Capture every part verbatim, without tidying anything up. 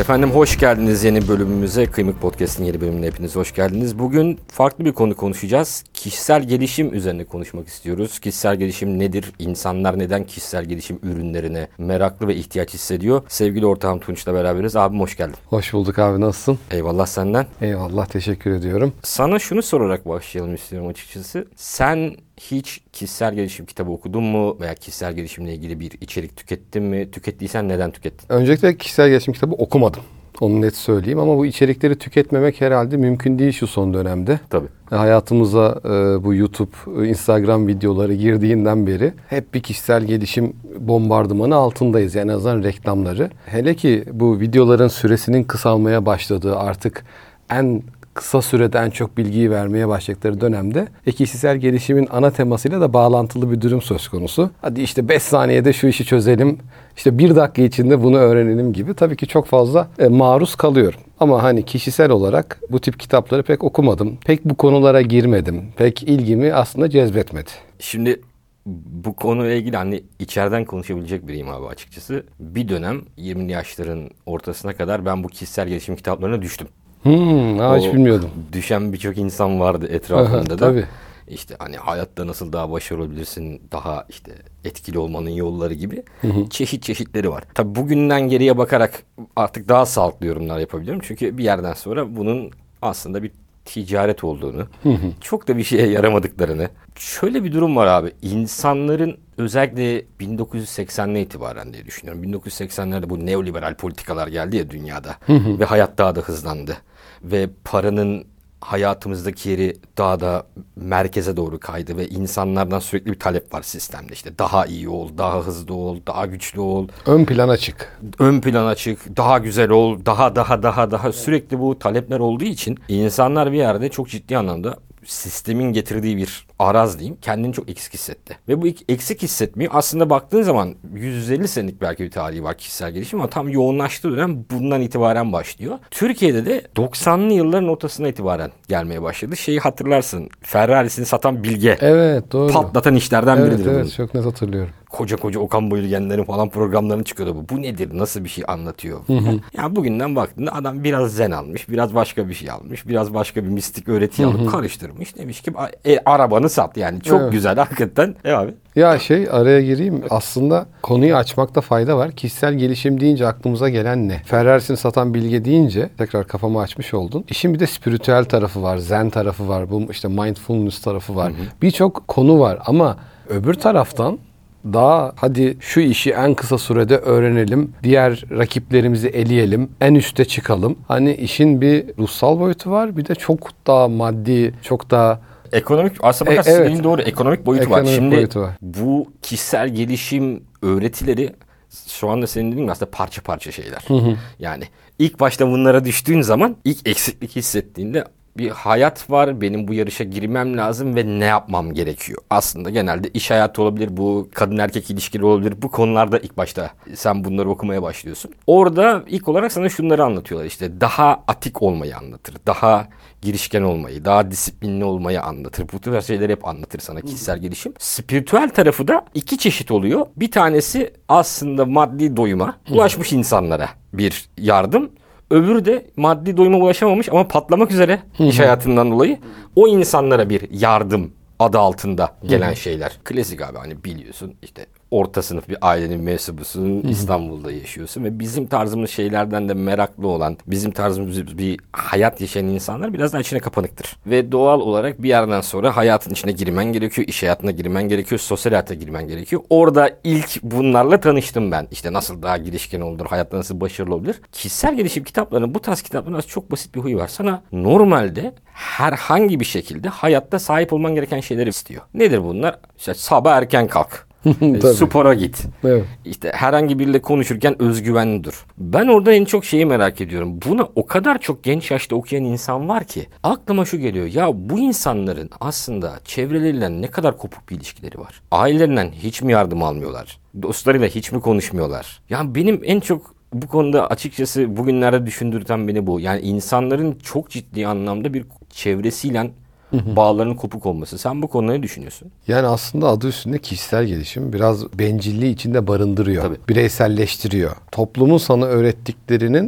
Efendim hoş geldiniz yeni bölümümüze. Kıymık Podcast'in yeni bölümüne hepiniz hoş geldiniz. Bugün farklı bir konu konuşacağız. Kişisel gelişim üzerine konuşmak istiyoruz. Kişisel gelişim nedir? İnsanlar neden kişisel gelişim ürünlerine meraklı ve ihtiyaç hissediyor? Sevgili ortağım Tunç'la beraberiz. Abim hoş geldin. Hoş bulduk abi, nasılsın? Eyvallah senden. Eyvallah, teşekkür ediyorum. Sana şunu sorarak başlayalım istiyorum açıkçası. Sen hiç kişisel gelişim kitabı okudun mu veya kişisel gelişimle ilgili bir içerik tükettin mi? Tükettiysen neden tükettin? Öncelikle kişisel gelişim kitabı okumadım. Onu net söyleyeyim ama bu içerikleri tüketmemek herhalde mümkün değil şu son dönemde. Tabii. Hayatımıza e, bu YouTube, Instagram videoları girdiğinden beri hep bir kişisel gelişim bombardımanı altındayız. Yani en azından reklamları. Hele ki bu videoların süresinin kısalmaya başladığı, artık en kısa sürede en çok bilgiyi vermeye başladıkları dönemde e, kişisel gelişimin ana temasıyla da bağlantılı bir durum söz konusu. Hadi işte beş saniyede şu işi çözelim, işte bir dakika içinde bunu öğrenelim gibi tabii ki çok fazla e, maruz kalıyorum. Ama hani kişisel olarak bu tip kitapları pek okumadım. Pek bu konulara girmedim. Pek ilgimi aslında cezbetmedi. Şimdi bu konuyla ilgili hani içeriden konuşabilecek biriyim abi açıkçası. Bir dönem yirmili yaşların ortasına kadar ben bu kişisel gelişim kitaplarına düştüm. Hmm, aa, hiç bilmiyordum. Düşen birçok insan vardı etrafımda Aha, da. tabii. İşte hani hayatta nasıl daha başarılı olabilirsin, daha işte etkili olmanın yolları gibi hı hı. çeşit çeşitleri var. Tabii bugünden geriye bakarak artık daha sağlıklı yorumlar yapabiliyorum. Çünkü bir yerden sonra bunun aslında bir ticaret olduğunu, hı hı. çok da bir şeye yaramadıklarını. Şöyle bir durum var abi. İnsanların özellikle bin dokuz yüz seksen'den itibaren diye düşünüyorum. bin dokuz yüz seksen'lerde bu neoliberal politikalar geldi ya dünyada. Hı hı. Ve hayat daha da hızlandı. Ve paranın hayatımızdaki yeri daha da merkeze doğru kaydı ve insanlardan sürekli bir talep var sistemde. İşte daha iyi ol, daha hızlı ol, daha güçlü ol. Ön plana çık. Ön plana çık, daha güzel ol, daha daha daha daha sürekli bu talepler olduğu için insanlar bir yerde çok ciddi anlamda sistemin getirdiği bir araz diyeyim, kendini çok eksik hissetti. Ve bu eksik hissetmeyi aslında baktığın zaman yüz elli senelik belki bir tarihi var kişisel gelişim ama tam yoğunlaştığı dönem bundan itibaren başlıyor. Türkiye'de de doksanlı yılların ortasına itibaren gelmeye başladı. Şeyi hatırlarsın, Ferrari'sini satan Bilge. Evet, doğru. Patlatan işlerden evet, biridir. Evet, bunu. çok net hatırlıyorum. Koca koca Okan Bayülgenlerin falan programlarını çıkıyordu bu. Bu nedir? Nasıl bir şey anlatıyor? Hı hı. Ya yani bugünden baktığında adam biraz zen almış, biraz başka bir şey almış, biraz başka bir mistik öğreti alıp hı hı. karıştırmış. Demiş ki e, arabanı sat yani. Çok evet. güzel hakikaten. E abi. Ya şey araya gireyim. Aslında konuyu açmakta fayda var. Kişisel gelişim deyince aklımıza gelen ne? Ferrari'sini satan Bilge deyince tekrar kafamı açmış oldun. İşin bir de spiritüel tarafı var, zen tarafı var, bu işte mindfulness tarafı var. Birçok konu var ama öbür taraftan daha hadi şu işi en kısa sürede öğrenelim, diğer rakiplerimizi eleyelim, en üste çıkalım. Hani işin bir ruhsal boyutu var, bir de çok daha maddi, çok daha ekonomik, aslında bakarsan e, evet. doğru ekonomik boyutu ekonomik var. Şimdi boyutu var. Bu kişisel gelişim öğretileri şu anda senin dediğin gibi aslında parça parça şeyler. Hı hı. Yani ilk başta bunlara düştüğün zaman ilk eksiklik hissettiğinde bir hayat var, benim bu yarışa girmem lazım ve ne yapmam gerekiyor? Aslında genelde iş hayatı olabilir, bu kadın erkek ilişkileri olabilir. Bu konularda ilk başta sen bunları okumaya başlıyorsun. Orada ilk olarak sana şunları anlatıyorlar işte. Daha atik olmayı anlatır, daha girişken olmayı, daha disiplinli olmayı anlatır. Bu tür şeyleri hep anlatır sana kişisel gelişim. Spiritüel tarafı da iki çeşit oluyor. Bir tanesi aslında maddi doyuma ulaşmış insanlara bir yardım. Öbürü de maddi doyuma ulaşamamış ama patlamak üzere iş hayatından dolayı o insanlara bir yardım adı altında gelen şeyler. Klasik abi hani biliyorsun işte orta sınıf bir ailenin mensubusun, İstanbul'da yaşıyorsun ve bizim tarzımız şeylerden de meraklı olan, bizim tarzımız bir hayat yaşayan insanlar biraz daha içine kapanıktır. Ve doğal olarak bir yerden sonra hayatın içine girmen gerekiyor, iş hayatına girmen gerekiyor, sosyal hayata girmen gerekiyor. Orada ilk bunlarla tanıştım ben. İşte nasıl daha girişken olur, hayatta nasıl başarılı olabilir. Kişisel gelişim kitaplarının, bu tarz kitapların çok basit bir huyu var. Sana normalde herhangi bir şekilde hayatta sahip olman gereken şeyleri istiyor. Nedir bunlar? İşte sabah erken kalk. Spora git. Evet. İşte herhangi biriyle konuşurken özgüvenli dur. Ben orada en çok şeyi merak ediyorum. Bunu o kadar çok genç yaşta okuyan insan var ki aklıma şu geliyor. Ya bu insanların aslında çevreleriyle ne kadar kopuk bir ilişkileri var. Ailelerinden hiç mi yardım almıyorlar? Dostlarıyla hiç mi konuşmuyorlar? Ya benim en çok bu konuda açıkçası bugünlerde düşündürten beni bu. Yani insanların çok ciddi anlamda bir çevresiyle bağlarının kopuk olması. Sen bu konuda ne düşünüyorsun? Yani aslında adı üstünde kişisel gelişim biraz bencilliği içinde barındırıyor. Tabii. Bireyselleştiriyor. Toplumun sana öğrettiklerinin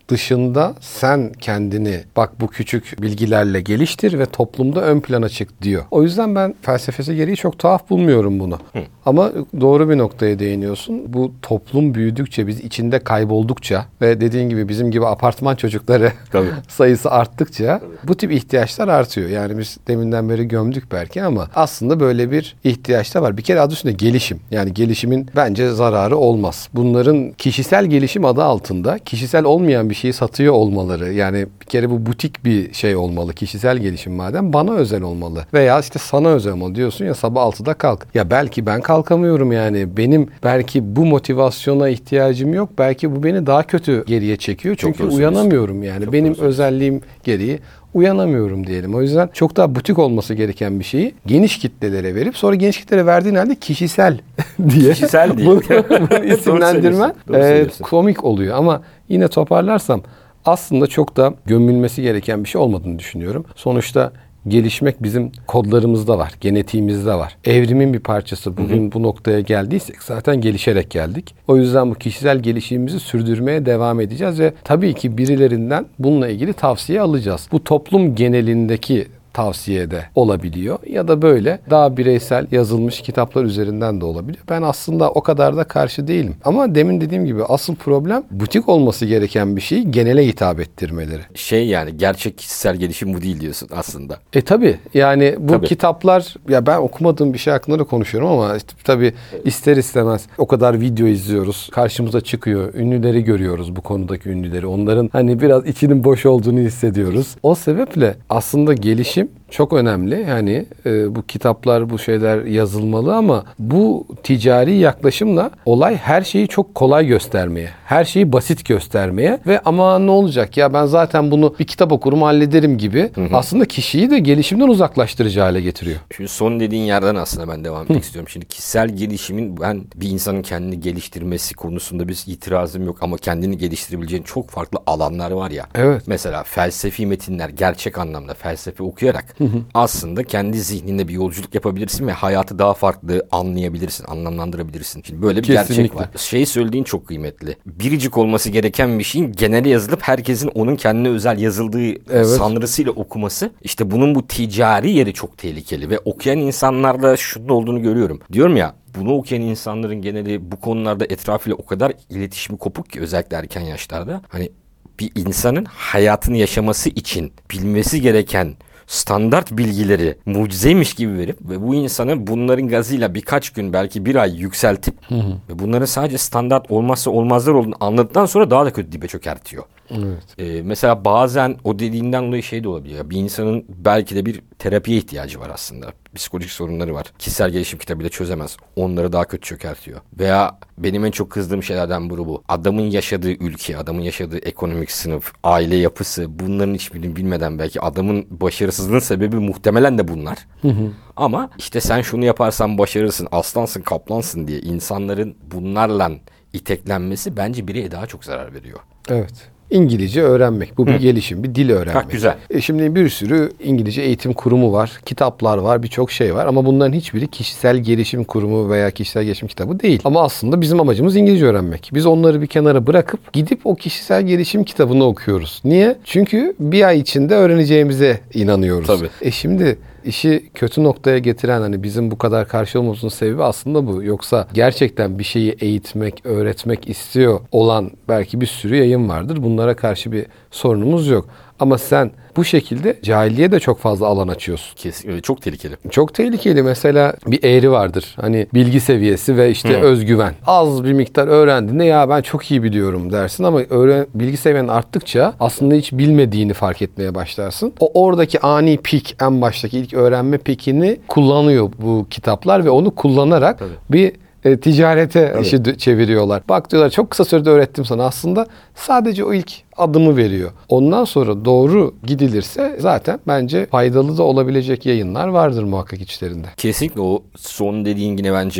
dışında sen kendini bak bu küçük bilgilerle geliştir ve toplumda ön plana çık diyor. O yüzden ben felsefesi gereği çok tuhaf bulmuyorum bunu. Hı. Ama doğru bir noktaya değiniyorsun. Bu toplum büyüdükçe, biz içinde kayboldukça ve dediğin gibi bizim gibi apartman çocukları sayısı arttıkça bu tip ihtiyaçlar artıyor. Yani biz deminden beri gömdük belki ama aslında böyle bir ihtiyaç da var. Bir kere adı üstünde gelişim. Yani gelişimin bence zararı olmaz. Bunların kişisel gelişim adı altında kişisel olmayan bir şeyi satıyor olmaları. Yani bir kere bu butik bir şey olmalı. Kişisel gelişim madem bana özel olmalı. Veya işte sana özel olmalı diyorsun ya, sabah altıda kalk. Ya belki ben kalkamıyorum yani. Benim belki bu motivasyona ihtiyacım yok. Belki bu beni daha kötü geriye çekiyor. Çünkü çok uyanamıyorum yani. Çok benim özelliğim gereği uyanamıyorum diyelim. O yüzden çok daha butik olması gereken bir şeyi geniş kitlelere verip sonra geniş kitlelere verdiğin halde kişisel diye kişisel diye bunu, bunu isimlendirmen e, komik oluyor. Ama yine toparlarsam aslında çok da gömülmesi gereken bir şey olmadığını düşünüyorum. Sonuçta gelişmek bizim kodlarımızda var, genetiğimizde var. Evrimin bir parçası. Bugün hı hı. bu noktaya geldiysek zaten gelişerek geldik. O yüzden bu kişisel gelişimimizi sürdürmeye devam edeceğiz ve tabii ki birilerinden bununla ilgili tavsiye alacağız. Bu toplum genelindeki tavsiye de olabiliyor ya da böyle daha bireysel yazılmış kitaplar üzerinden de olabiliyor. Ben aslında o kadar da karşı değilim. Ama demin dediğim gibi asıl problem butik olması gereken bir şeyi genele hitap ettirmeleri. Şey yani gerçek kişisel gelişim bu değil diyorsun aslında. E tabii yani bu tabii. kitaplar, ya ben okumadığım bir şey hakkında da konuşuyorum ama işte, tabii ister istemez o kadar video izliyoruz. Karşımıza çıkıyor. Ünlüleri görüyoruz, bu konudaki ünlüleri. Onların hani biraz içinin boş olduğunu hissediyoruz. O sebeple aslında gelişim çok önemli. Yani e, bu kitaplar, bu şeyler yazılmalı ama bu ticari yaklaşımla olay her şeyi çok kolay göstermeye, her şeyi basit göstermeye ve ama ne olacak ya ben zaten bunu bir kitap okurum hallederim gibi hı hı. aslında kişiyi de gelişimden uzaklaştırıcı hale getiriyor. Şimdi son dediğin yerden aslında ben devam etmek hı. istiyorum. Şimdi kişisel gelişimin, ben bir insanın kendini geliştirmesi konusunda bir itirazım yok ama kendini geliştirebileceğin çok farklı alanlar var ya. Evet. Mesela felsefi metinler, gerçek anlamda felsefe okuyarak Hı hı. aslında kendi zihninde bir yolculuk yapabilirsin ve hayatı daha farklı anlayabilirsin, anlamlandırabilirsin. Şimdi böyle bir Kesinlikle. gerçek var. Şey söylediğin çok kıymetli. Biricik olması gereken bir şeyin genele yazılıp herkesin onun kendine özel yazıldığı evet. sanrısıyla okuması. İşte bunun bu ticari yeri çok tehlikeli ve okuyan insanlarda şunun olduğunu görüyorum. Diyorum ya, bunu okuyan insanların geneli bu konularda etrafıyla o kadar iletişimi kopuk ki, özellikle erken yaşlarda. Hani bir insanın hayatını yaşaması için bilmesi gereken standart bilgileri mucizeymiş gibi verip ve bu insanı bunların gazıyla birkaç gün, belki bir ay yükseltip hı hı. ve bunların sadece standart olmazsa olmazlar olduğunu anladıktan sonra daha da kötü dibe çökertiyor. Evet. Ee, mesela bazen o dediğinden dolayı şey de olabiliyor. Bir insanın belki de bir terapiye ihtiyacı var aslında. Psikolojik sorunları var. Kişisel gelişim kitabıyla çözemez. Onları daha kötü çökertiyor. Veya benim en çok kızdığım şeylerden biri bu. Adamın yaşadığı ülke, adamın yaşadığı ekonomik sınıf, aile yapısı, bunların hiçbirini bilmeden belki adamın başarısızlığının sebebi muhtemelen de bunlar. Hı hı. Ama işte sen şunu yaparsan başarırsın, aslansın, kaplansın diye insanların bunlarla iteklenmesi bence bireye daha çok zarar veriyor. Evet. İngilizce öğrenmek. Bu bir Hı. gelişim, bir dil öğrenmek. Çok güzel. E şimdi bir sürü İngilizce eğitim kurumu var, kitaplar var, birçok şey var ama bunların hiçbiri kişisel gelişim kurumu veya kişisel gelişim kitabı değil. Ama aslında bizim amacımız İngilizce öğrenmek. Biz onları bir kenara bırakıp gidip o kişisel gelişim kitabını okuyoruz. Niye? Çünkü bir ay içinde öğreneceğimize inanıyoruz. Tabii. E şimdi işi kötü noktaya getiren, hani bizim bu kadar karşı olmamızın sebebi aslında bu. Yoksa gerçekten bir şeyi eğitmek, öğretmek istiyor olan belki bir sürü yayın vardır. Bunlara karşı bir sorunumuz yok. Ama sen bu şekilde cahilliğe de çok fazla alan açıyorsun. Kesinlikle çok tehlikeli. Çok tehlikeli. Mesela bir eğri vardır. Hani bilgi seviyesi ve işte Hı. özgüven. Az bir miktar öğrendiğinde ya ben çok iyi biliyorum dersin ama öğren, bilgi seviyen arttıkça aslında hiç bilmediğini fark etmeye başlarsın. O oradaki ani pik, en baştaki ilk öğrenme pikini kullanıyor bu kitaplar ve onu kullanarak Tabii. bir E, ticarete Tabii. işi çeviriyorlar. Bak diyorlar, çok kısa sürede öğrettim sana. Aslında sadece o ilk adımı veriyor. Ondan sonra doğru gidilirse zaten bence faydalı da olabilecek yayınlar vardır muhakkak içlerinde. Kesinlikle o son dediğin yine bence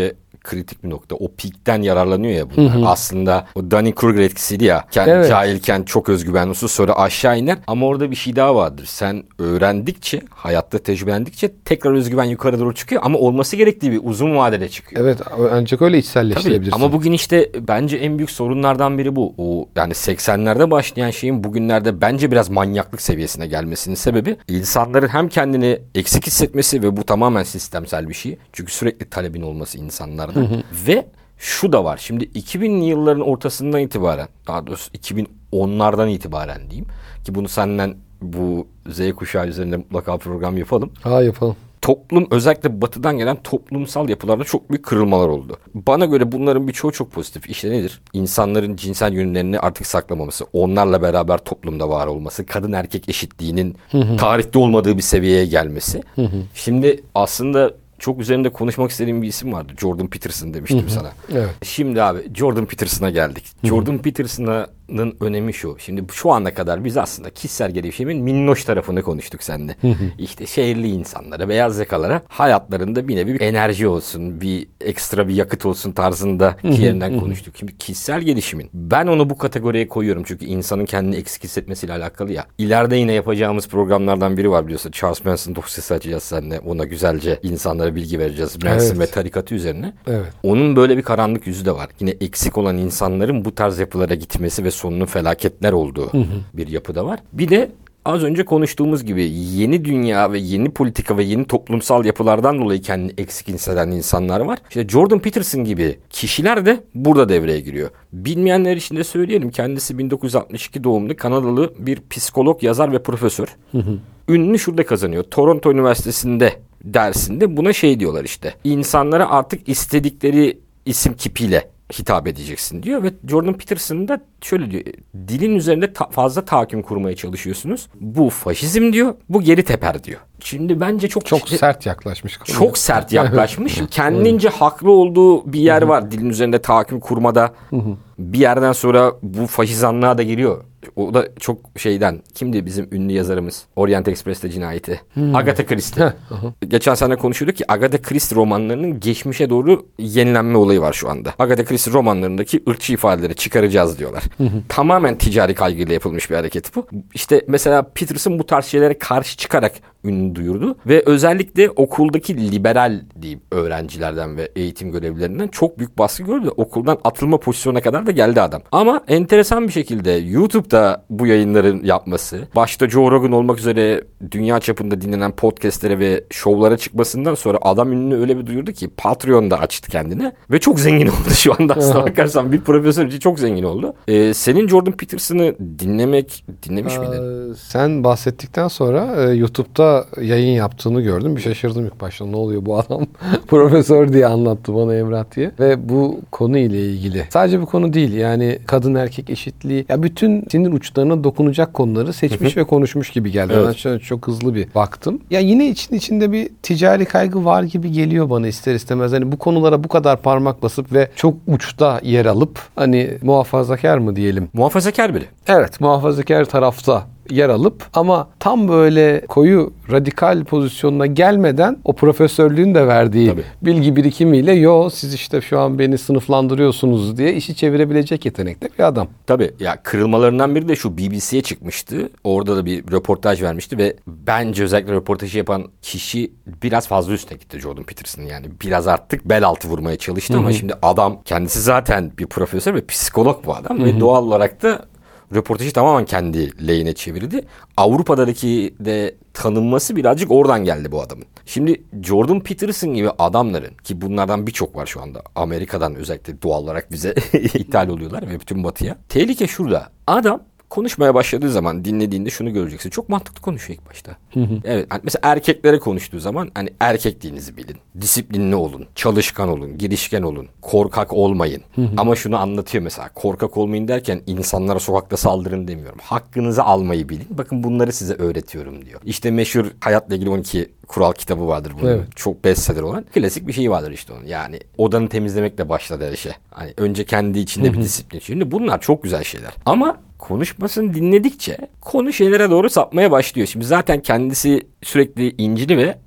kritik bir nokta. O peak'ten yararlanıyor ya bunlar. Hı hı. Aslında o Dunning-Kruger etkisiydi ya. Kendi evet. Cahilken çok özgüvenlisi, sonra aşağı iner. Ama orada bir şey daha vardır. Sen öğrendikçe, hayatta tecrübelendikçe tekrar özgüven yukarı doğru çıkıyor. Ama olması gerektiği bir uzun vadede çıkıyor. Evet, ancak öyle içselleştirebilirsin. Tabii, ama bugün işte bence en büyük sorunlardan biri bu. O yani seksenlerde başlayan şeyin bugünlerde bence biraz manyaklık seviyesine gelmesinin sebebi insanların hem kendini eksik hissetmesi ve bu tamamen sistemsel bir şey. Çünkü sürekli talebin olması insanlarda. Hı hı. Ve şu da var. Şimdi iki binli yılların ortasından itibaren, daha doğrusu iki bin onlardan itibaren diyeyim ki bunu senden bu Z kuşağı üzerinde mutlaka program yapalım. Ha, yapalım. Toplum, özellikle batıdan gelen toplumsal yapılarda çok büyük kırılmalar oldu. Bana göre bunların birçoğu çok pozitif. İşte nedir? İnsanların cinsel yönlerini artık saklamaması, onlarla beraber toplumda var olması, kadın erkek eşitliğinin hı hı. tarihte olmadığı bir seviyeye gelmesi. Hı hı. Şimdi aslında çok üzerinde konuşmak istediğim bir isim vardı. Jordan Peterson demiştim hı hı. sana. Evet. Şimdi abi Jordan Peterson'a geldik. Hı hı. Jordan Peterson'ın önemi şu. Şimdi şu ana kadar biz aslında kişisel gelişimin minnoş tarafını konuştuk seninle. Hı hı. İşte şehirli insanlara, beyaz yakalara hayatlarında bir nevi bir enerji olsun, bir ekstra bir yakıt olsun tarzında hı hı. yerinden hı hı. konuştuk. Şimdi kişisel gelişimin, ben onu bu kategoriye koyuyorum. Çünkü insanın kendini eksik hissetmesiyle alakalı ya. İleride yine yapacağımız programlardan biri var biliyorsun. Charles Manson dosyası açacağız seninle. Ona güzelce insanlara bilgi vereceğiz. Manson evet. ve tarikatı üzerine. Evet. Onun böyle bir karanlık yüzü de var. Yine eksik olan insanların bu tarz yapılara gitmesi ve sonunun felaketler olduğu hı hı. bir yapıda var. Bir de az önce konuştuğumuz gibi yeni dünya ve yeni politika ve yeni toplumsal yapılardan dolayı kendini eksik hisseden insanlar var. İşte Jordan Peterson gibi kişiler de burada devreye giriyor. Bilmeyenler için de söyleyelim. Kendisi bin dokuz yüz altmış iki doğumlu Kanadalı bir psikolog, yazar ve profesör. Hı hı. Ününü şurada kazanıyor. Toronto Üniversitesi'nde dersinde buna şey diyorlar işte. İnsanlara artık istedikleri isim kipiyle hitap edeceksin diyor ve Jordan Peterson da şöyle diyor. Dilin üzerinde ta- fazla tahakküm kurmaya çalışıyorsunuz. Bu faşizm diyor. Bu geri teper diyor. Şimdi bence çok çok şey, sert yaklaşmış. Çok sert yaklaşmış. Kendince haklı olduğu bir yer var. Dilin üzerinde tahakküm kurmada. Bir yerden sonra bu faşizanlığa da giriyor. O da çok şeyden. Kimdi bizim ünlü yazarımız? Orient Express'te cinayeti. Hmm. Agatha Christie. Geçen sene konuşuyorduk ki Agatha Christie romanlarının geçmişe doğru yenilenme olayı var şu anda. Agatha Christie romanlarındaki ırkçı ifadeleri çıkaracağız diyorlar. Tamamen ticari kaygıyla yapılmış bir hareket bu. İşte mesela Peterson bu tarz şeylere karşı çıkarak ünlü duyurdu ve özellikle okuldaki liberal diyeyim öğrencilerden ve eğitim görevlilerinden çok büyük baskı gördü. Okuldan atılma pozisyonuna kadar da geldi adam. Ama enteresan bir şekilde YouTube'da bu yayınların yapması, başta Joe Rogan olmak üzere dünya çapında dinlenen podcastlere ve şovlara çıkmasından sonra adam ünlü öyle bir duyurdu ki Patreon'da açtı kendine ve çok zengin oldu şu anda. Aslına bakarsan bir profesör için çok zengin oldu. Ee, senin Jordan Peterson'ı dinlemek, dinlemiş miydin? Ee, sen bahsettikten sonra e, YouTube'da yayın yaptığını gördüm. Bir şaşırdım ilk başta. Ne oluyor bu adam? Profesör diye anlattı bana Emrah diye. Ve bu konu ile ilgili. Sadece bu konu değil. Yani kadın erkek eşitliği. Ya bütün sinir uçlarına dokunacak konuları seçmiş ve konuşmuş gibi geldi. Evet. Ben şöyle çok hızlı bir baktım. Ya yine için içinde bir ticari kaygı var gibi geliyor bana ister istemez. Hani bu konulara bu kadar parmak basıp ve çok uçta yer alıp hani muhafazakar mı diyelim? Muhafazakar biri. Evet, muhafazakar tarafta yer alıp ama tam böyle koyu radikal pozisyonuna gelmeden o profesörlüğün de verdiği Tabii. bilgi birikimiyle yo siz işte şu an beni sınıflandırıyorsunuz diye işi çevirebilecek yetenekte bir adam. Tabii ya, kırılmalarından biri de şu, B B C'ye çıkmıştı. Orada da bir röportaj vermişti ve bence özellikle röportajı yapan kişi biraz fazla üstüne gitti Jordan Peterson'ın, yani biraz artık bel altı vurmaya çalıştı. Hı-hı. Ama şimdi adam kendisi zaten bir profesör ve psikolog bu adam. Hı-hı. Ve doğal olarak da röportajı tamamen kendi lehine çevirdi. Avrupa'daki de tanınması birazcık oradan geldi bu adamın. Şimdi Jordan Peterson gibi adamların, ki bunlardan birçok var şu anda, Amerika'dan özellikle doğal olarak bize ithal oluyorlar ve bütün batıya. Tehlike şurada. Adam konuşmaya başladığı zaman dinlediğinde şunu göreceksin. Çok mantıklı konuşuyor ilk başta. Hı hı. Evet, hani mesela erkeklere konuştuğu zaman hani erkekliğinizi bilin. Disiplinli olun, çalışkan olun, girişken olun, korkak olmayın. Hı hı. Ama şunu anlatıyor mesela. Korkak olmayın derken insanlara sokakta saldırın demiyorum. Hakkınızı almayı bilin. Bakın bunları size öğretiyorum diyor. İşte meşhur hayatla ilgili on iki kural kitabı vardır bunun. Evet. Çok bestseller olan. Klasik bir şey vardır işte onun. Yani odanı temizlemekle başladı her işe. Hani önce kendi içinde bir disiplin. Şimdi bunlar çok güzel şeyler. Ama konuşmasını dinledikçe konu şeylere doğru sapmaya başlıyor. Şimdi zaten kendisi sürekli İncil'i ve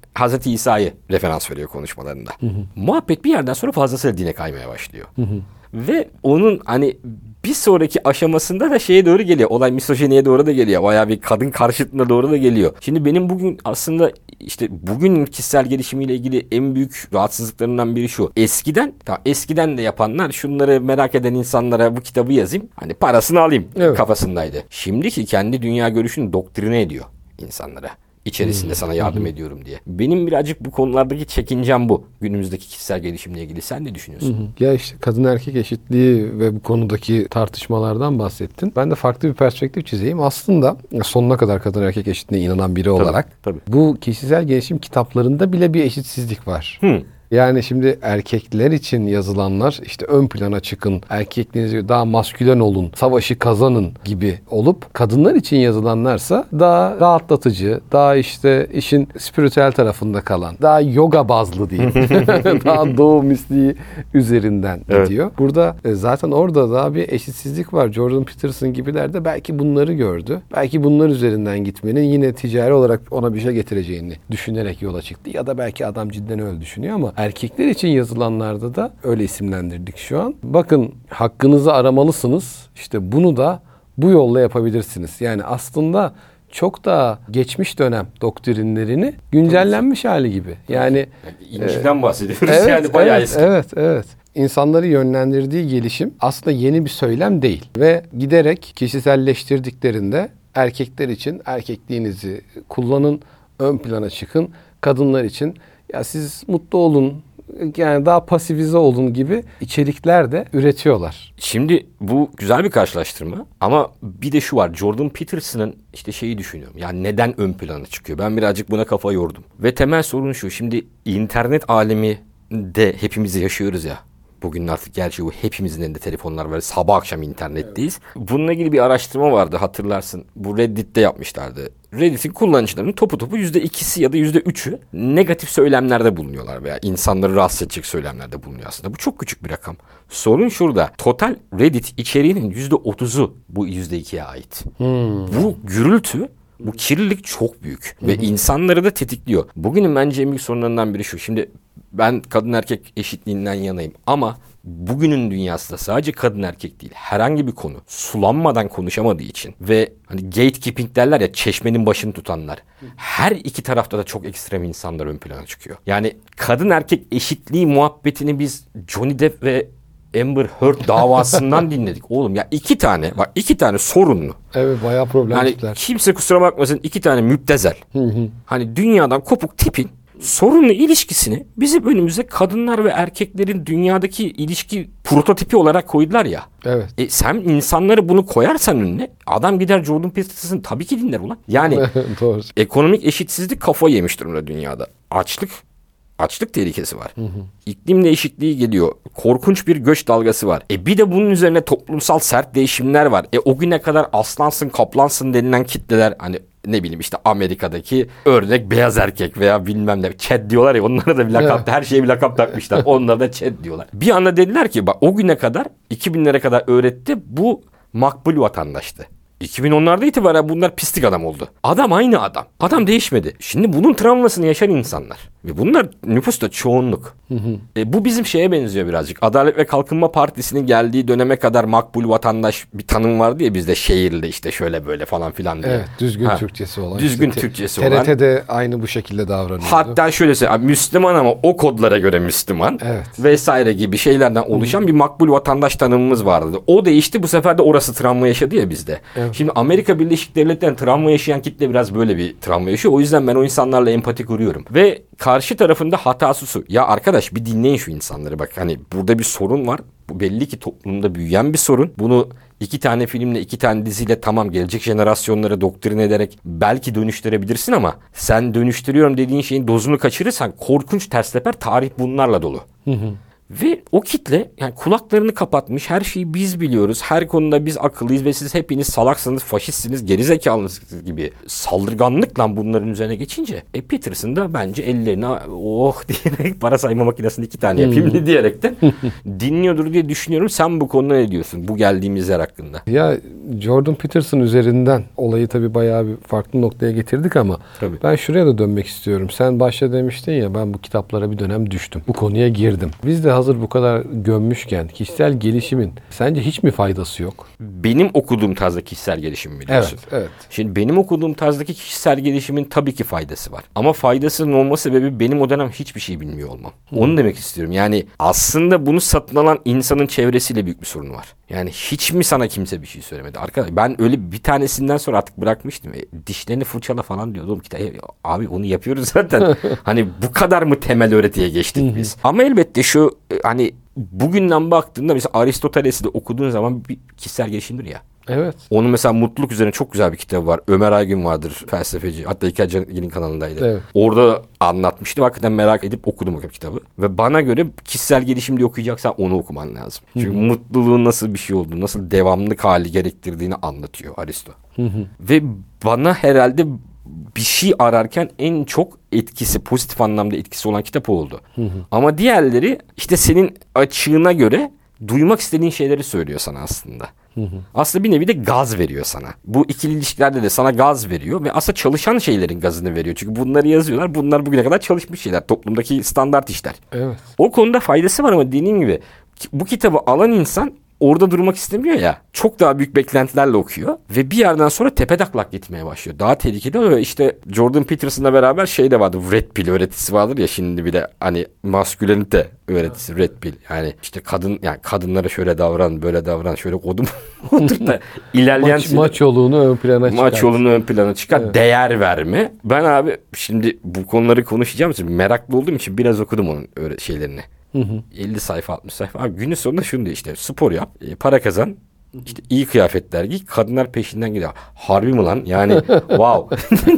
Hazreti İsa'yı referans veriyor konuşmalarında. Hı hı. Muhabbet bir yerden sonra fazlasıyla dine kaymaya başlıyor. Hı hı. Ve onun hani bir sonraki aşamasında da şeye doğru geliyor. Olay misojeniye doğru da geliyor. Bayağı bir kadın karşıtlığına doğru da geliyor. Şimdi benim bugün aslında işte bugünün kişisel gelişimiyle ilgili en büyük rahatsızlıklarından biri şu. Eskiden, tamam, eskiden de yapanlar şunları merak eden insanlara bu kitabı yazayım. Hani parasını alayım, evet, kafasındaydı. Şimdiki kendi dünya görüşünü doktrine ediyor insanlara. İçerisinde sana yardım ediyorum diye. Benim birazcık bu konulardaki çekincem bu. Günümüzdeki kişisel gelişimle ilgili. Sen ne düşünüyorsun? Hı hı. Ya işte kadın erkek eşitliği ve bu konudaki tartışmalardan bahsettin. Ben de farklı bir perspektif çizeyim. Aslında sonuna kadar kadın erkek eşitliğine inanan biri olarak tabii, tabii. bu kişisel gelişim kitaplarında bile bir eşitsizlik var. Hı. Yani şimdi erkekler için yazılanlar işte ön plana çıkın, erkekliğinizi daha maskülen olun, savaşı kazanın gibi olup kadınlar için yazılanlarsa daha rahatlatıcı, daha işte işin spiritüel tarafında kalan, daha yoga bazlı diyeyim. Daha doğu misliği üzerinden gidiyor. Evet. Burada e, zaten orada daha bir eşitsizlik var. Jordan Peterson gibiler de belki bunları gördü. Belki bunlar üzerinden gitmenin yine ticari olarak ona bir şey getireceğini düşünerek yola çıktı. Ya da belki adam cidden öyle düşünüyor ama erkekler için yazılanlarda da öyle isimlendirdik şu an. Bakın, hakkınızı aramalısınız. İşte bunu da bu yolla yapabilirsiniz. Yani aslında çok daha geçmiş dönem doktrinlerini güncellenmiş hali gibi. Yani, yani İncil'den e, bahsediyoruz. Evet, yani bayağı evet, eski. Evet, evet. İnsanları yönlendirdiği gelişim aslında yeni bir söylem değil. Ve giderek kişiselleştirdiklerinde erkekler için erkekliğinizi kullanın, ön plana çıkın. Kadınlar için ya siz mutlu olun, yani daha pasifize olun gibi içerikler de üretiyorlar. Şimdi bu güzel bir karşılaştırma ama bir de şu var. Jordan Peterson'ın işte şeyi düşünüyorum. Yani neden ön plana çıkıyor? Ben birazcık buna kafa yordum. Ve temel sorun şu. Şimdi internet alemi de hepimiz yaşıyoruz ya. Bugün artık gerçi bu hepimizin elinde telefonlar var. Sabah akşam internetteyiz. Evet. Bununla ilgili bir araştırma vardı, hatırlarsın. Bu Reddit'te yapmışlardı. Reddit'in kullanıcılarının topu topu yüzde ikisi ya da yüzde üçü negatif söylemlerde bulunuyorlar veya insanları rahatsız edecek söylemlerde bulunuyor aslında. Bu çok küçük bir rakam. Sorun şurada. Total Reddit içeriğinin yüzde otuzu bu yüzde ikiye ait. Hmm. Bu gürültü, bu kirlilik çok büyük ve hmm. insanları da tetikliyor. Bugünün bence en büyük sorunlarından biri şu. Şimdi ben kadın erkek eşitliğinden yanayım ama bugünün dünyasında sadece kadın erkek değil, herhangi bir konu sulanmadan konuşamadığı için ve hani gatekeeping derler ya, çeşmenin başını tutanlar, her iki tarafta da çok ekstrem insanlar ön plana çıkıyor. Yani kadın erkek eşitliği muhabbetini biz Johnny Depp ve Amber Heard davasından dinledik. Oğlum ya iki tane, bak iki tane sorunlu. Evet, bayağı problemler. Yani kimse kusura bakmasın, iki tane müptezel. Hani dünyadan kopuk tipin sorunlu ilişkisini bizim önümüze kadınlar ve erkeklerin dünyadaki ilişki prototipi olarak koydular ya. Evet. E sen insanları bunu koyarsan önüne, adam gider Jordan Peterson'ı tabii ki dinler ulan. Yani doğru. Ekonomik eşitsizlik kafa yemiş durumda dünyada. Açlık, açlık tehlikesi var. Hı hı. İklim değişikliği geliyor. Korkunç bir göç dalgası var. E bir de bunun üzerine toplumsal sert değişimler var. E o güne kadar aslansın, kaplansın denilen kitleler, hani ne bileyim işte Amerika'daki örnek beyaz erkek veya bilmem ne Chad diyorlar ya, onlara da bir lakap, her şeye bir lakap takmışlar. Onlara da Chad diyorlar. Bir anda dediler ki bak, o güne kadar iki binlere kadar öğretti, bu makbul vatandaştı. iki bin onlarda itibaren bunlar pislik adam oldu. Adam aynı adam. Adam değişmedi. Şimdi bunun travmasını yaşayan insanlar. Ve bunlar nüfusta çoğunluk. Hı hı. E, bu bizim şeye benziyor birazcık. Adalet ve Kalkınma Partisi'nin geldiği döneme kadar makbul vatandaş bir tanım vardı ya bizde, şehirde işte şöyle böyle falan filan diye. Evet, düzgün ha. Türkçesi olan. Düzgün işte, Türkçesi T R T'de olan. T R T'de aynı bu şekilde davranıyordu. Hatta şöyle söyleyeyim, Müslüman ama o kodlara göre Müslüman. Evet. Vesaire gibi şeylerden oluşan hı. bir makbul vatandaş tanımımız vardı. O değişti, bu sefer de orası travma yaşadı ya bizde. Evet. Şimdi Amerika Birleşik Devletleri'nin travma yaşayan kitle biraz böyle bir travma yaşıyor. O yüzden ben o insanlarla empati kuruyorum. Ve karşı tarafında hatası su. Ya arkadaş bir dinleyin şu insanları, bak hani burada bir sorun var. Bu belli ki toplumda büyüyen bir sorun. Bunu iki tane filmle, iki tane diziyle tamam gelecek jenerasyonlara doktrin ederek belki dönüştürebilirsin ama sen dönüştürüyorum dediğin şeyin dozunu kaçırırsan korkunç ters teper tarih bunlarla dolu. Hı hı. Ve o kitle yani kulaklarını kapatmış, her şeyi biz biliyoruz, her konuda biz akıllıyız ve siz hepiniz salaksınız, faşistsiniz, gerizekalısınız gibi saldırganlıkla bunların üzerine geçince e Peterson da bence ellerine oh diyerek para sayma makinesinde iki tane yapayım hmm. diyerek de dinliyordur diye düşünüyorum. Sen bu konuda ne diyorsun bu geldiğimiz yer hakkında? Ya Jordan Peterson üzerinden olayı tabii bayağı bir farklı noktaya getirdik ama tabii. Ben şuraya da dönmek istiyorum. Sen başta demiştin ya ben bu kitaplara bir dönem düştüm. Bu konuya girdim. Biz de hazır bu kadar gömmüşken kişisel gelişimin sence hiç mi faydası yok? Benim okuduğum tarzda kişisel gelişim biliyorsun. Evet, evet. Şimdi benim okuduğum tarzdaki kişisel gelişimin tabii ki faydası var. Ama faydasının olma sebebi benim o dönem hiçbir şey bilmiyor olmam. Hmm. Onu demek istiyorum. Yani aslında bunu satın alan insanın çevresiyle büyük bir sorun var. Yani hiç mi sana kimse bir şey söylemedi? Arkadaş ben öyle bir tanesinden sonra artık bırakmıştım. E, dişlerini fırçala falan diyordu. Oğlum, e, abi onu yapıyoruz zaten. Hani bu kadar mı temel öğretiye geçtik biz? Ama elbette şu e, hani bugünden baktığında mesela Aristoteles'i de okuduğun zaman bir kişisel gelişimdir ya. Evet. Onun mesela mutluluk üzerine çok güzel bir kitabı var. Ömer Aygün vardır felsefeci. Hatta İlker Can'ın kanalındaydı. Evet. Orada anlatmıştı. Hakikaten merak edip okudum o kitabı. Ve bana göre kişisel gelişim diye okuyacaksan onu okuman lazım. Çünkü Hı-hı. mutluluğun nasıl bir şey olduğunu, nasıl devamlılık hali gerektirdiğini anlatıyor Aristo. Hı-hı. Ve bana herhalde bir şey ararken en çok etkisi, pozitif anlamda etkisi olan kitap oldu. Hı hı. Ama diğerleri işte senin açığına göre duymak istediğin şeyleri söylüyor sana aslında. Hı hı. Aslında bir nevi de gaz veriyor sana. Bu ikili ilişkilerde de sana gaz veriyor ve aslında çalışan şeylerin gazını veriyor. Çünkü bunları yazıyorlar. Bunlar bugüne kadar çalışmış şeyler. Toplumdaki standart işler. Evet. O konuda faydası var ama dediğim gibi bu kitabı alan insan orada durmak istemiyor ya. Çok daha büyük beklentilerle okuyor. Ve bir yerden sonra tepedaklak gitmeye başlıyor. Daha tehlikeli oluyor. İşte Jordan Peterson'la beraber şey de vardı. Red Pill öğretisi vardır ya şimdi bir de hani maskülenite öğretisi Red Pill. Yani işte kadın yani kadınlara şöyle davran, böyle davran, şöyle kodum otur da ilerleyen maç, maç yolunu ön plana çıkar. Maç yolunu ön plana çıkar. Evet. Değer verme. Ben abi şimdi bu konuları konuşacağım için meraklı olduğum için biraz okudum onun öyle şeylerini. Hı hı. elli sayfa altmış sayfa. Abi günün sonunda şunu diyor işte spor yap, para kazan, işte iyi kıyafetler giy, kadınlar peşinden gidiyor. Harbi mi lan? Yani wow.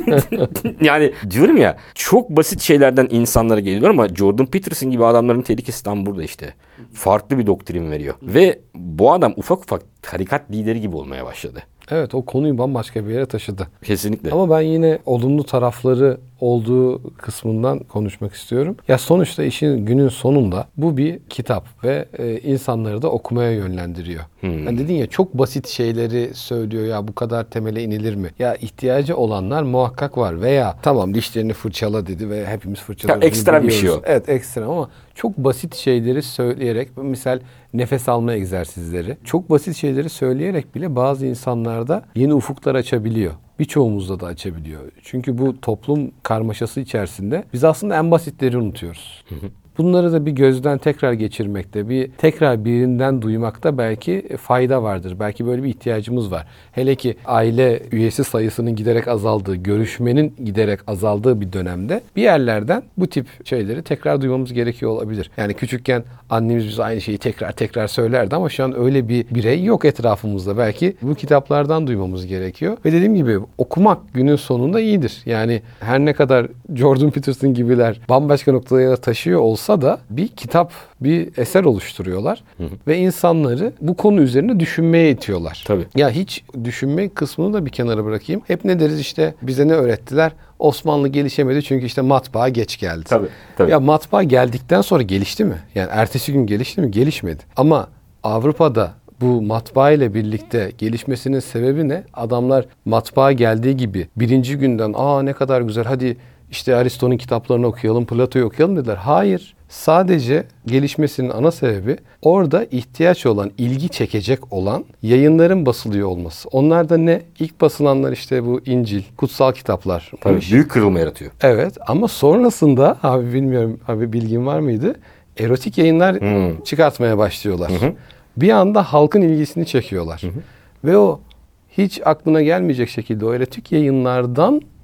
Yani diyorum ya çok basit şeylerden insanlara geliyor ama Jordan Peterson gibi adamların tehlikesi tam burada işte. Farklı bir doktrin veriyor. Ve bu adam ufak ufak tarikat lideri gibi olmaya başladı. Evet o konuyu bambaşka bir yere taşıdı. Kesinlikle. Ama ben yine olumlu tarafları olduğu kısmından konuşmak istiyorum. Ya sonuçta işin günün sonunda bu bir kitap ve e, insanları da okumaya yönlendiriyor. Hmm. Yani dedin ya çok basit şeyleri söylüyor ya bu kadar temele inilir mi? Ya ihtiyacı olanlar muhakkak var veya tamam dişlerini fırçala dedi ve hepimiz fırçalıyoruz. Ya, ekstra bir şey o. Evet ekstra ama çok basit şeyleri söyleyerek misal nefes alma egzersizleri çok basit şeyleri söyleyerek bile bazı insanlarda yeni ufuklar açabiliyor. Birçoğumuzda da açabiliyor. Çünkü bu toplum karmaşası içerisinde biz aslında en basitleri unutuyoruz. Hı hı. Bunları da bir gözden tekrar geçirmekte, bir tekrar birinden duymakta belki fayda vardır. Belki böyle bir ihtiyacımız var. Hele ki aile üyesi sayısının giderek azaldığı, görüşmenin giderek azaldığı bir dönemde bir yerlerden bu tip şeyleri tekrar duymamız gerekiyor olabilir. Yani küçükken annemiz bize aynı şeyi tekrar tekrar söylerdi ama şu an öyle bir birey yok etrafımızda. Belki bu kitaplardan duymamız gerekiyor. Ve dediğim gibi okumak günün sonunda iyidir. Yani her ne kadar Jordan Peterson gibiler bambaşka noktalara taşıyor olsa da bir kitap, bir eser oluşturuyorlar. Hı hı. Ve insanları bu konu üzerine düşünmeye itiyorlar. Tabii. Ya hiç düşünme kısmını da bir kenara bırakayım. Hep ne deriz işte bize ne öğrettiler? Osmanlı gelişemedi çünkü işte matbaa geç geldi. Tabii, tabii. Ya matbaa geldikten sonra gelişti mi? Yani ertesi gün gelişti mi? Gelişmedi. Ama Avrupa'da bu matbaa ile birlikte gelişmesinin sebebi ne? Adamlar matbaa geldiği gibi birinci günden aa ne kadar güzel hadi işte Aristo'nun kitaplarını okuyalım, Plato'yu okuyalım dediler. Hayır. Sadece gelişmesinin ana sebebi orada ihtiyaç olan, ilgi çekecek olan yayınların basılıyor olması. Onlar da ne? İlk basılanlar işte bu İncil, kutsal kitaplar. Tabii büyük kırılma yaratıyor. Evet ama sonrasında abi bilmiyorum abi bilgin var mıydı? Erotik yayınlar hmm. çıkartmaya başlıyorlar. Hı hı. Bir anda halkın ilgisini çekiyorlar. Hı hı. Ve o hiç aklına gelmeyecek şekilde o erotik yayınlardan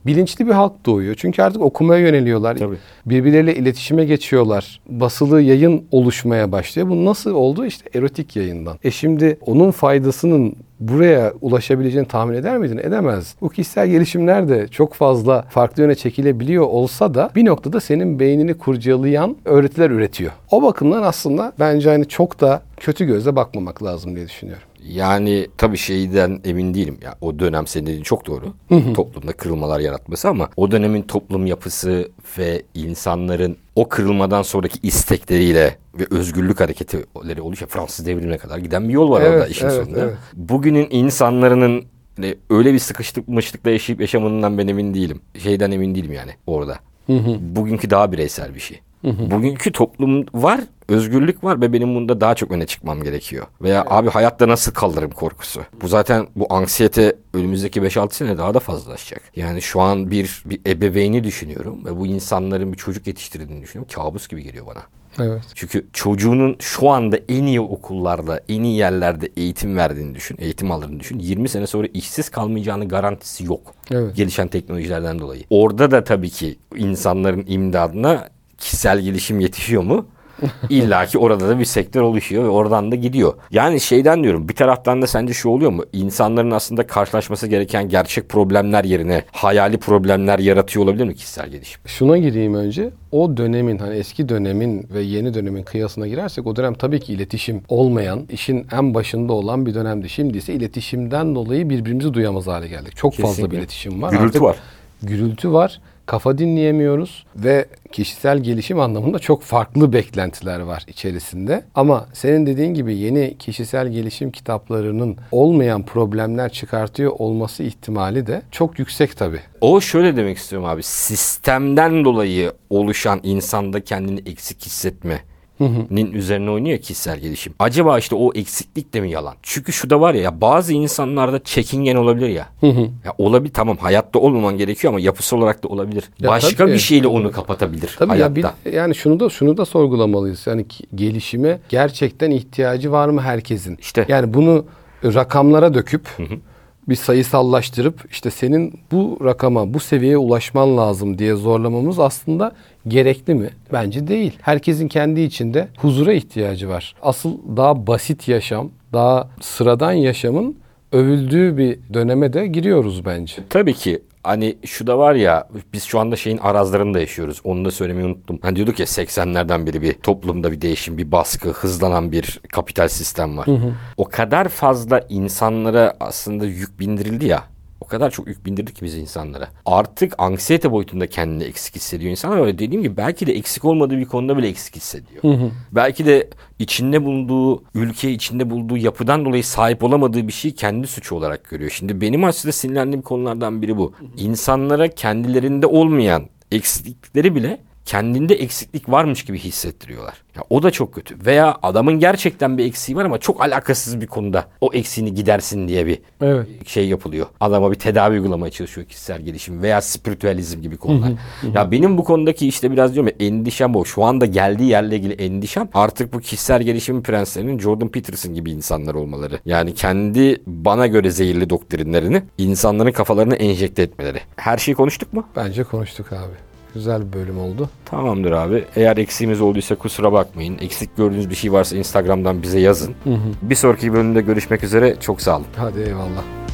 bilinçli bir halk doğuyor. Çünkü artık okumaya yöneliyorlar. Tabii. Birbirleriyle iletişime geçiyorlar. Basılı yayın oluşmaya başlıyor. Bu nasıl oldu? İşte erotik yayından. E şimdi onun faydasının buraya ulaşabileceğini tahmin eder miydin? Edemez. Bu kişisel gelişimler de çok fazla farklı yöne çekilebiliyor olsa da bir noktada senin beynini kurcalayan öğretiler üretiyor. O bakımdan aslında bence hani çok da kötü gözle bakmamak lazım diye düşünüyorum. Yani tabii şeyden emin değilim. Ya, o dönem senin dediğin çok doğru. Toplumda kırılmalar yaratması ama o dönemin toplum yapısı ve insanların o kırılmadan sonraki istekleriyle ve özgürlük hareketleri oluşuyor. Fransız devrimine kadar giden bir yol var Evet, orada işin evet, sonunda. evet. Bugünün insanların hani öyle bir sıkışmışlıkla yaşayıp yaşamanından ben emin değilim. Şeyden emin değilim yani orada. Bugünkü daha bireysel bir şey. Bugünkü toplum var, özgürlük var ve benim bunda daha çok öne çıkmam gerekiyor. Veya evet. abi hayatta nasıl kalırım korkusu. Bu zaten bu anksiyete önümüzdeki beş altı sene daha da fazlalaşacak. Yani şu an bir, bir ebeveyni düşünüyorum ve bu insanların bir çocuk yetiştirdiğini düşünüyorum. Kabus gibi geliyor bana. Evet. Çünkü çocuğunun şu anda en iyi okullarda, en iyi yerlerde eğitim verdiğini düşün, eğitim aldığını düşün. yirmi sene sonra işsiz kalmayacağının garantisi yok. Evet. Gelişen teknolojilerden dolayı. Orada da tabii ki insanların imdadına kişisel gelişim yetişiyor mu? İlla ki orada da bir sektör oluşuyor ve oradan da gidiyor. Yani şeyden diyorum, bir taraftan da sence şu oluyor mu? İnsanların aslında karşılaşması gereken gerçek problemler yerine hayali problemler yaratıyor olabilir mi kişisel gelişim? Şuna gireyim önce. O dönemin, hani eski dönemin ve yeni dönemin kıyasına girersek o dönem tabii ki iletişim olmayan, işin en başında olan bir dönemdi. Şimdi ise iletişimden dolayı birbirimizi duyamaz hale geldik. Çok Kesinlikle. fazla bir iletişim var. Gürültü Artık var. Gürültü var. Kafa dinleyemiyoruz ve kişisel gelişim anlamında çok farklı beklentiler var içerisinde. Ama senin dediğin gibi yeni kişisel gelişim kitaplarının olmayan problemler çıkartıyor olması ihtimali de çok yüksek tabii. O şöyle demek istiyorum abi. Sistemden dolayı oluşan insanda kendini eksik hissetme nin üzerine oynuyor kişisel gelişim. Acaba işte o eksiklik de mi yalan? Çünkü şu da var ya, ya bazı insanlarda çekingen olabilir ya. ya olabilir, tamam, hayatta olmaman gerekiyor ama yapısı olarak da olabilir. Ya Başka tabii. bir şeyle onu kapatabilir tabii hayatta. Ya bir, yani şunu da şunu da sorgulamalıyız. Yani gelişime gerçekten ihtiyacı var mı herkesin? İşte. Yani bunu rakamlara döküp hı hı. bir sayısallaştırıp işte senin bu rakama, bu seviyeye ulaşman lazım diye zorlamamız aslında gerekli mi? Bence değil. Herkesin kendi içinde huzura ihtiyacı var. Asıl daha basit yaşam, daha sıradan yaşamın övüldüğü bir döneme de giriyoruz bence. Tabii ki. Hani şu da var ya, biz şu anda şeyin arazlarında yaşıyoruz. Onu da söylemeyi unuttum. Hani diyorduk ya seksenlerden beri bir toplumda bir değişim, bir baskı, hızlanan bir kapital sistem var. Hı hı. O kadar fazla insanlara aslında yük bindirildi ya. O kadar çok yük bindirdik ki biz insanlara. Artık anksiyete boyutunda kendini eksik hissediyor insanlar. Öyle dediğim gibi belki de eksik olmadığı bir konuda bile eksik hissediyor. Hı hı. Belki de içinde bulunduğu ülke, içinde bulunduğu yapıdan dolayı sahip olamadığı bir şeyi kendi suçu olarak görüyor. Şimdi benim aslında sinirlendiğim konulardan biri bu. Hı hı. İnsanlara kendilerinde olmayan eksiklikleri bile kendinde eksiklik varmış gibi hissettiriyorlar. Ya o da çok kötü. Veya adamın gerçekten bir eksiği var ama çok alakasız bir konuda o eksiğini gidersin diye bir evet. şey yapılıyor. Adama bir tedavi uygulamaya çalışıyor, kişisel gelişim veya spiritüalizm gibi konular. Ya benim bu konudaki işte biraz diyorum ya, endişem o. Şu anda geldiği yerle ilgili endişem artık bu kişisel gelişim prenslerinin Jordan Peterson gibi insanlar olmaları. Yani kendi bana göre zehirli doktrinlerini insanların kafalarına enjekte etmeleri. Her şeyi konuştuk mu? Bence konuştuk abi. Güzel bir bölüm oldu. Tamamdır abi. Eğer eksiğimiz olduysa kusura bakmayın. Eksik gördüğünüz bir şey varsa Instagram'dan bize yazın. Hı hı. Bir sonraki bölümde görüşmek üzere. Çok sağ olun. Hadi eyvallah.